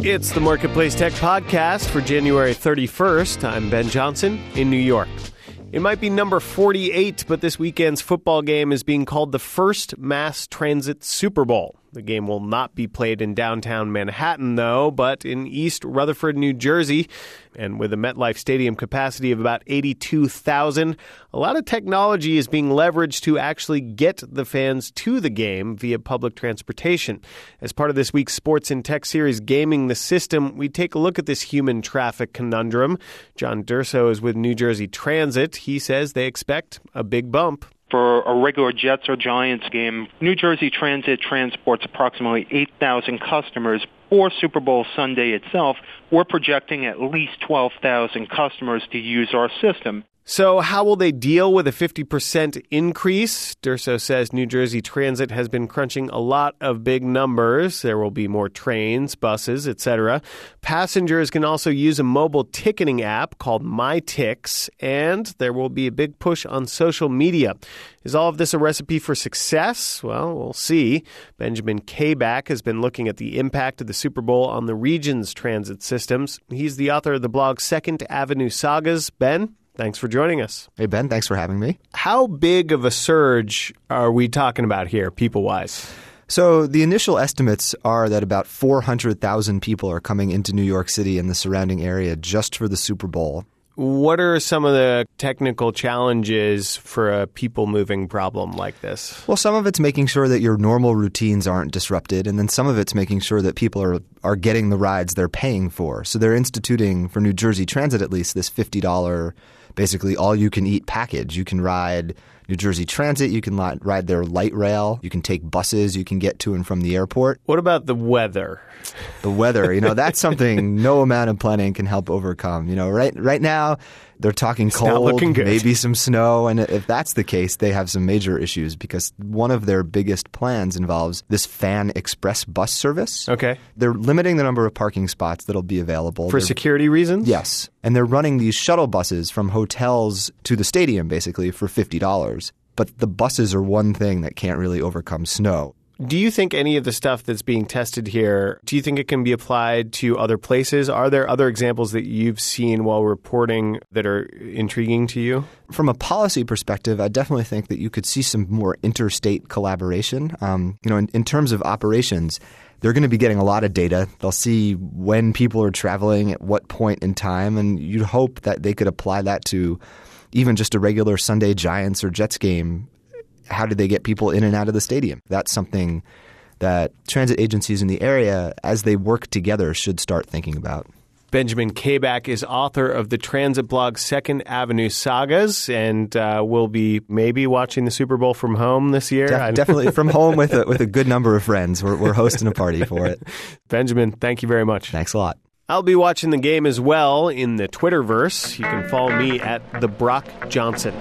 It's the Marketplace Tech Podcast for January 31st. I'm Ben Johnson in New York. It might be number 48, but this weekend's football game is being called the first mass transit Super Bowl. The game will not be played in downtown Manhattan, though, but in East Rutherford, New Jersey. And with a MetLife Stadium capacity of about 82,000, a lot of technology is being leveraged to actually get the fans to the game via public transportation. As part of this week's Sports and Tech series, Gaming the System, we take a look at this human traffic conundrum. John Durso is with New Jersey Transit. He says they expect a big bump. For a regular Jets or Giants game, New Jersey Transit transports approximately 8,000 customers. For Super Bowl Sunday itself, we're projecting at least 12,000 customers to use our system. So how will they deal with a 50% increase? Durso says New Jersey Transit has been crunching a lot of big numbers. There will be more trains, buses, etc. Passengers can also use a mobile ticketing app called MyTix, and there will be a big push on social media. Is all of this a recipe for success? Well, we'll see. Benjamin Kabak has been looking at the impact of the Super Bowl on the region's transit systems. He's the author of the blog Second Avenue Sagas. Ben? Thanks for joining us. Hey, Ben, thanks for having me. How big of a surge are we talking about here, people-wise? So the initial estimates are that about 400,000 people are coming into New York City and the surrounding area just for the Super Bowl. What are some of the technical challenges for a people-moving problem like this? Well, some of it's making sure that your normal routines aren't disrupted, and then some of it's making sure that people are getting the rides they're paying for. So they're instituting, for New Jersey Transit at least, this $50 basically all-you-can-eat package. You can ride New Jersey Transit, you can ride their light rail, you can take buses, you can get to and from the airport. What about the weather? The weather, that's something no amount of planning can help overcome. Right now they're talking cold, maybe some snow, and if that's the case, they have some major issues because one of their biggest plans involves this Fan Express bus service. Okay. They're limiting the number of parking spots that'll be available. For security reasons? Yes. And they're running these shuttle buses from hotels to the stadium, basically, for $50. But the buses are one thing that can't really overcome snow. Do you think any of the stuff that's being tested here, do you think it can be applied to other places? Are there other examples that you've seen while reporting that are intriguing to you? From a policy perspective, I definitely think that you could see some more interstate collaboration. In terms of operations, they're going to be getting a lot of data. They'll see when people are traveling at what point in time, and you'd hope that they could apply that to even just a regular Sunday Giants or Jets game. How do they get people in and out of the stadium? That's something that transit agencies in the area, as they work together, should start thinking about. Benjamin Kabak is author of the transit blog Second Avenue Sagas, and will be maybe watching the Super Bowl from home this year. Definitely from home with a good number of friends. We're hosting a party for it. Benjamin, thank you very much. Thanks a lot. I'll be watching the game as well in the Twitterverse. You can follow me at the Brock Johnson.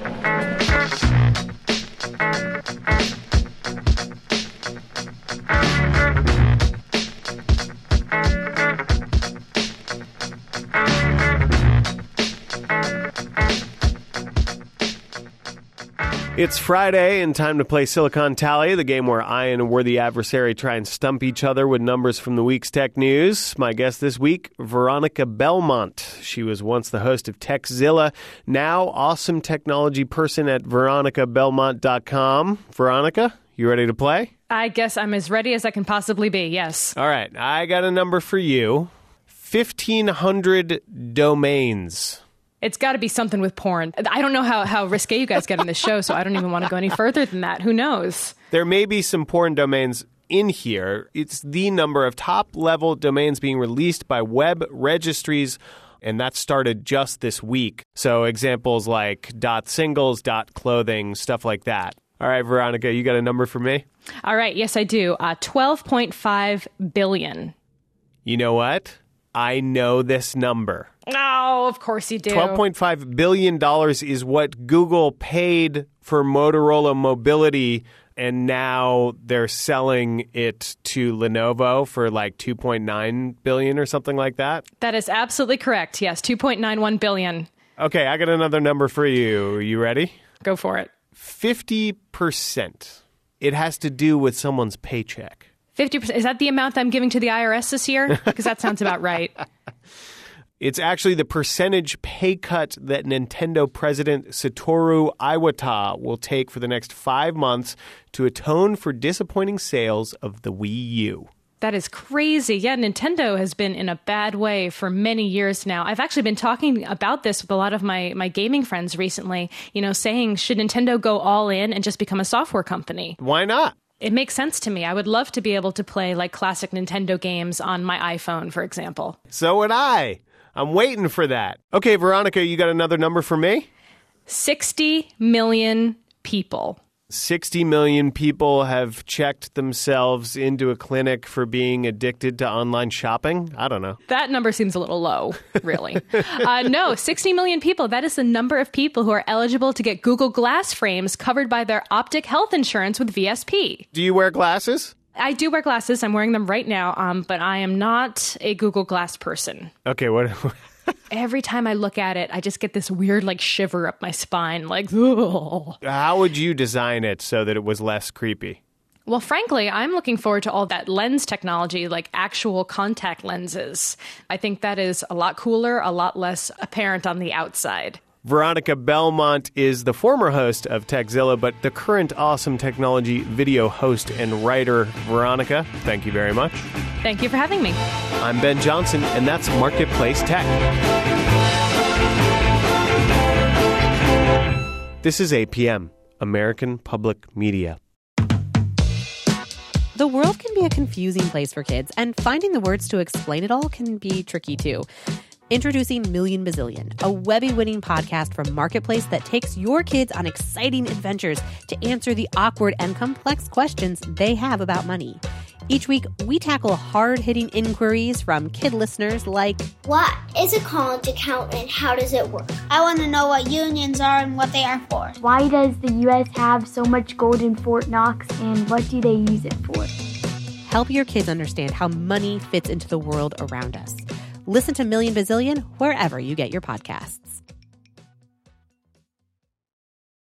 It's Friday and time to play Silicon Tally, the game where I and a worthy adversary try and stump each other with numbers from the week's tech news. My guest this week, Veronica Belmont. She was once the host of TechZilla, now awesome technology person at veronicabelmont.com. Veronica, you ready to play? I guess I'm as ready as I can possibly be, yes. All right, I got a number for you. 1,500 domains. It's got to be something with porn. I don't know how risque you guys get in this show, so I don't even want to go any further than that. Who knows? There may be some porn domains in here. It's the number of top-level domains being released by web registries, and that started just this week. So examples like .singles, .clothing, stuff like that. All right, Veronica, you got a number for me? All right, yes, I do. 12.5 billion. You know what? I know this number. Oh, of course you do. $12.5 billion is what Google paid for Motorola Mobility, and now they're selling it to Lenovo for like $2.9 billion or something like that. That is absolutely correct. Yes, $2.91 billion. Okay, I got another number for you. You ready? Go for it. 50%. It has to do with someone's paycheck. 50%. Is that the amount I'm giving to the IRS this year? Because that sounds about right. It's actually the percentage pay cut that Nintendo president Satoru Iwata will take for the next 5 months to atone for disappointing sales of the Wii U. That is crazy. Yeah, Nintendo has been in a bad way for many years now. I've actually been talking about this with a lot of my gaming friends recently, saying, should Nintendo go all in and just become a software company? Why not? It makes sense to me. I would love to be able to play like classic Nintendo games on my iPhone, for example. So would I. I'm waiting for that. Okay, Veronica, you got another number for me? 60 million people. 60 million people have checked themselves into a clinic for being addicted to online shopping? I don't know. That number seems a little low, really. No, 60 million people. That is the number of people who are eligible to get Google Glass frames covered by their Optic Health insurance with VSP. Do you wear glasses? I do wear glasses. I'm wearing them right now, but I am not a Google Glass person. Okay, what... Every time I look at it, I just get this weird, shiver up my spine, ugh. How would you design it so that it was less creepy? Well, frankly, I'm looking forward to all that lens technology, like actual contact lenses. I think that is a lot cooler, a lot less apparent on the outside. Veronica Belmont is the former host of Techzilla, but the current awesome technology video host and writer. Veronica, thank you very much. Thank you for having me. I'm Ben Johnson, and that's Marketplace Tech. This is APM, American Public Media. The world can be a confusing place for kids, and finding the words to explain it all can be tricky too. Introducing Million Bazillion, a Webby-winning podcast from Marketplace that takes your kids on exciting adventures to answer the awkward and complex questions they have about money. Each week, we tackle hard-hitting inquiries from kid listeners like, what is a college account and how does it work? I want to know what unions are and what they are for. Why does the U.S. have so much gold in Fort Knox and what do they use it for? Help your kids understand how money fits into the world around us. Listen to Million Bazillion wherever you get your podcasts.